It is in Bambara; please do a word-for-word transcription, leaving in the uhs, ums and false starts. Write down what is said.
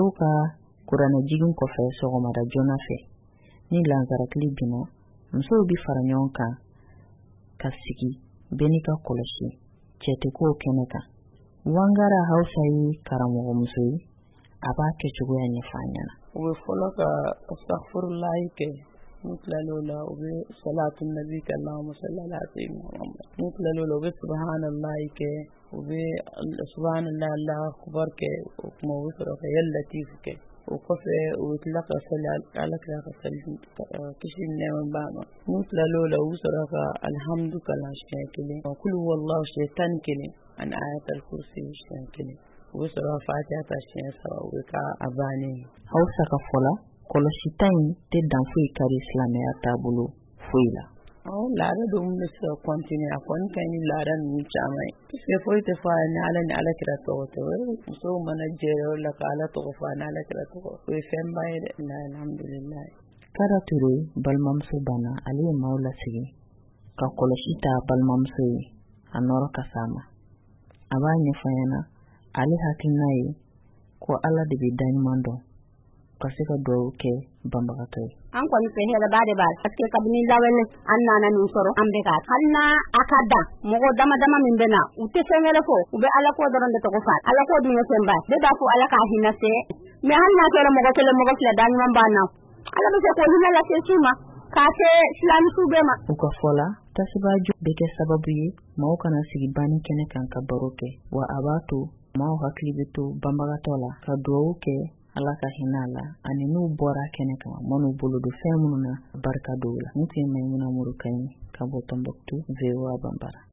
Musow ka kuranɛ jigin kɔfɛ sɔgɔmada joona fɛ ni lanzaratili bina musow bi fara ɲɔgɔn kan ka sigi bɛɛ n'i ka kɔlɔsi cɛ tɛ k'o kɛnɛ kan. Wangara Hausa ye karamɔgɔ muso ye a b'a kɛ cogoya ɲɛfɔ an ɲɛna. U bɛ fɔlɔ ka astaghfirullahi kɛ n'u tilal'o la u bɛ salatu nabi kɛ Allahumma salli ala sayyidina Muhammad. N'u tilal'o la u bɛ subhanallahi kɛ u bɛ subhanallahi Allahu akbar kɛ o kuma u bɛ sɔrɔ ka ya latif kɛ o kɔfɛ u bɛ tila ka sali ala kira ka sali kisi ni nɛɛma b'a ma. N'u tilal'o la u bɛ sɔrɔ ka alhamdu kalan siɲɛ kelen kul huwallahu siɲɛ tan ni kelen ani ayatul kursi siɲɛ kelen u bɛ sɔrɔ ka fatiha ta siɲɛ saba u bɛ ka a bannen. Hausa ka fɔla kɔlɔsita in tɛ dan foyi kari silamɛya taabolo foyi la. Laada dɔ mun bɛ se ka kɔntiniye a kɔni ka ɲi laada ninnu caman ye. Puisque foyi tɛ fɔ a ye ni ala ni ala kira tɔgɔ tɛ musow mana jɛ yɔrɔ la ka ala tɔgɔ fɔ a ni ala kira tɔgɔ o ye fɛnba ye dɛ. Alhamdulilayi. Kara Ture balimamuso banna ale ye maaw lasigi ka kɔlɔsi ta balimamuso ye a nɔrɔ ka s'a ma. A b'a ɲɛfɔ ɲɛna ale hakilina ye ko ala de bɛ daɲuman dɔn ka se ka duwawu kɛ banbagatɔ ye. An kɔni fɛ hɛrɛba de b'a parce que kabini lawale an nana nin sɔrɔ an bɛ ka hali na a ka dan mɔgɔ dama dama min bɛ na u tɛ fɛn wɛrɛ fɔ u bɛ ala ko dɔrɔn de tɔgɔ fɔ ala ko dun ye fɛnba de b'a fɔ ala k'a hinɛ se mais hali n'a kɛra mɔgɔ kelen mɔgɔ fila daɲuman b'a na ala bɛ se k'o hinɛ lase su ma k'a se silamɛsu bɛɛ ma. U ka fɔ la tasibaju bɛ kɛ sababu ye maaw kana sigi banni kɛnɛ kan ka baro kɛ wa a b'a to maaw hakili bɛ to banbagatɔ la ka duwawu kɛ ala ka hinɛ a la ani n'u bɔra kɛnɛ kan man'u bolo don fɛn minnu na barika dɔw la. N tun ye Mayimuna Muru Kaɲi ka bɔ Tɔnbɔkutu V O A Banbara.